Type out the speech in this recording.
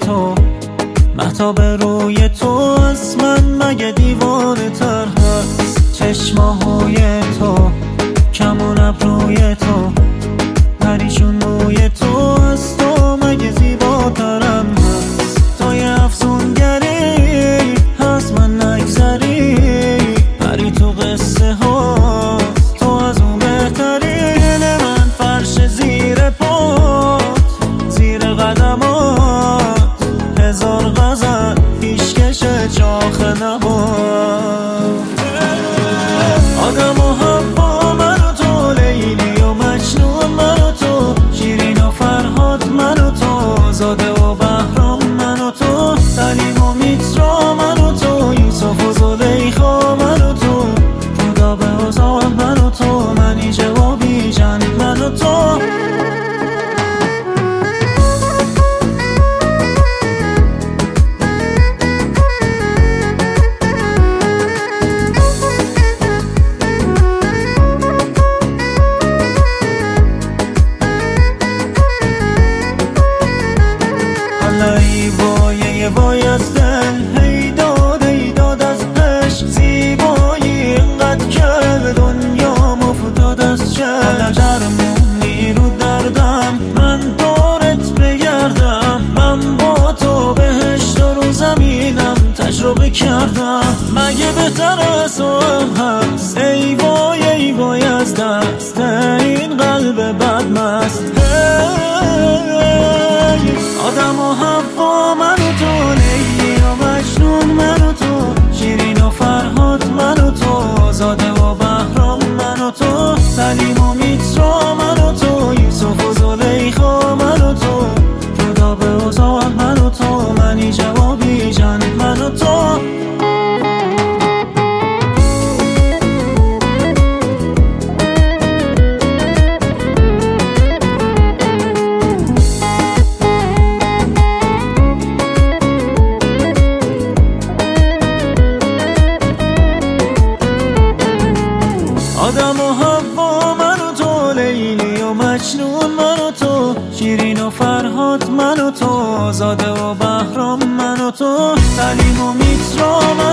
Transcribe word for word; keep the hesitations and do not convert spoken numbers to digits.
تو، مهتاب روی تو از من مگه دیوانه تر هست؟ چشماهای تو، کمون ابروی تو، پریشون موی تو از تو مگه زیباترم هست؟ تو یه افسونگری هست من نگذری، پری تو قصه ها تو از اون بهتری. دل من فرش زیر پات، زیر قدمات، هزار غزل پیشکش چاخ نبات. آدم و حوا من و تو، لیلی و مجنون من و تو، شیرین و فرهاد من و تو، زاده و بهرام من و تو، سلیم و میترا من و تو، یوسف و زلیخا من و تو، خدا به اوضاع من و تو، منی جوابی جن من و تو. ای وای ای وای از دل، هی داد ای داد از عشق، زیبایی اینقدر که دنیا مفتاد از چشم. درمونی رو دردم من دارت بگردم، من با تو بهشت رو زمینم تجربه کردم، مگه بهتر از تو هم هست؟ ای وای ای وای از دست این قلب بدمست. آدم و حوا من و تو، لیلی و مجنون من و تو، شیرین و فرهاد من و تو، زاده و بهرام من و تو، سلیم و میترا من و تو، یوسف و زلیخا من و تو، جدا به اوضاع من و تو، منی جوابی جن من و تو. آدم و حوا من و تو، لیلی و مجنون من و تو، شیرین و فرهاد من و تو، زاده و بهرام من و تو، سلیم و میترا من